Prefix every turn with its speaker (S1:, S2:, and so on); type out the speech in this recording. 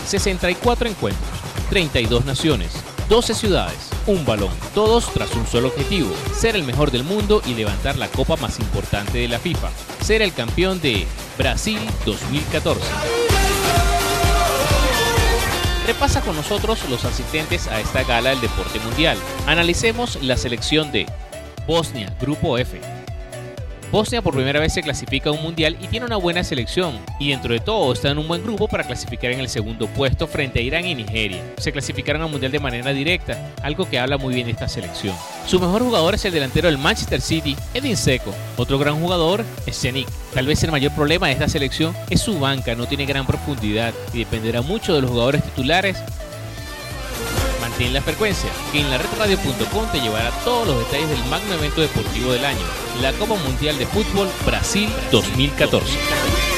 S1: 64 encuentros, 32 naciones, 12 ciudades, un balón, todos tras un solo objetivo: ser el mejor del mundo y levantar la copa más importante de la FIFA, ser el campeón de Brasil 2014. Repasa con nosotros los asistentes a esta gala del deporte mundial. Analicemos la selección de Bosnia, Grupo F. Bosnia por primera vez se clasifica a un mundial y tiene una buena selección, y dentro de todo está en un buen grupo para clasificar en el segundo puesto frente a Irán y Nigeria. Se clasificaron al mundial de manera directa, algo que habla muy bien de esta selección. Su mejor jugador es el delantero del Manchester City, Edin Dzeko. Otro gran jugador es Yannick. Tal vez el mayor problema de esta selección es su banca, no tiene gran profundidad y dependerá mucho de los jugadores titulares. Mantén la frecuencia, que en laredradio.com te llevará todos los detalles del magno evento deportivo del año, la Copa Mundial de Fútbol Brasil 2014.